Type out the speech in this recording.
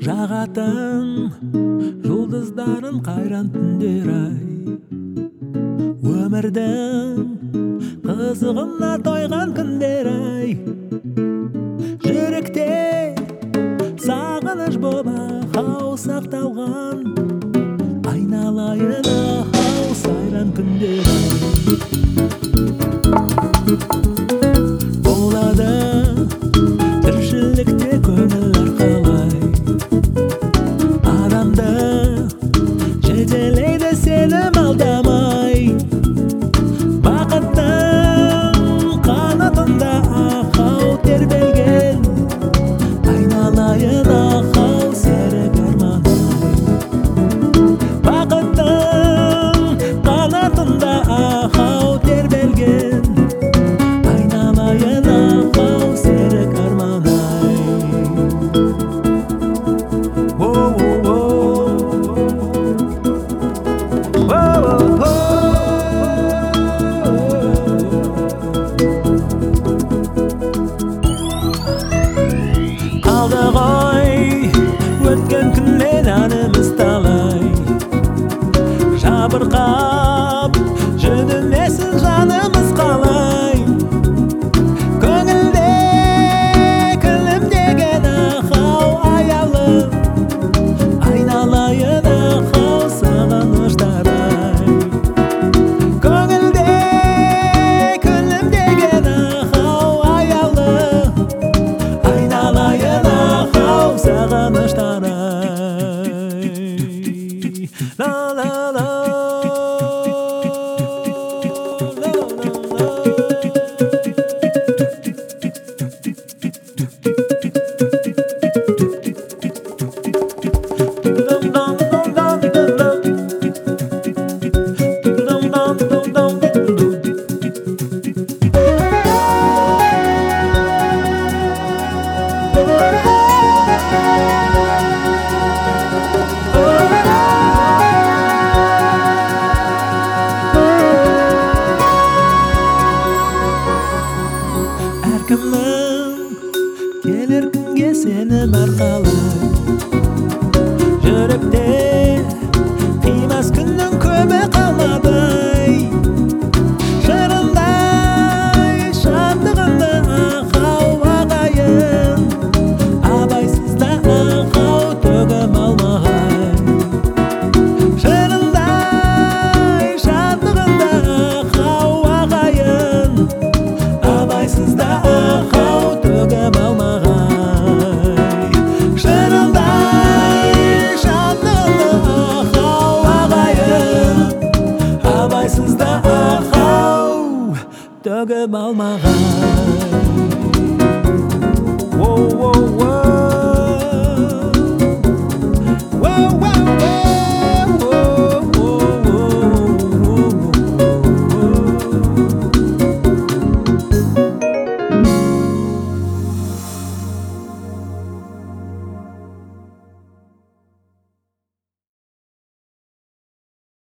Жағатын жұлдыздарын қайран түндер ай, өмірдің қызығына тойған күндер ай, жүректе сағыныш бола хау сақталған, айналайын хау сайран күндер ай. Болады тіршілікте көңіл қалай, адамды жетелейді сенім алдамай, бақыттың қанатында ақау тербелген, айналайын ақау серік арман-ай. Бақыттың қанатында ақау тербелген, айналайын ақау серік арман-ай. Қалды ғой өткен күннен әніміз талай, жабырқап жүдемесін жанымыз қалай, көңілде күлімдеген ақау аялы, айналайын ақау сағыныштар-ай. Көңілде күлімдеген ақау аялы, айналайын ақау сағыныштар-ай. Ла-ла-ла. Әркімнің келер күнге сенім арқалай, жүректе қимас күннің көбі қалмады-ай. Шырындай шаттығымды ақау ағайын, абайсызда ақау төгіп алмағай. Шырындай шаттығымды ақау ағайын, абайсызда ақау төгіп алмағай. Шырылдай шаттығымды ақау ағайын, абайсызда ақау төгіп алмағай.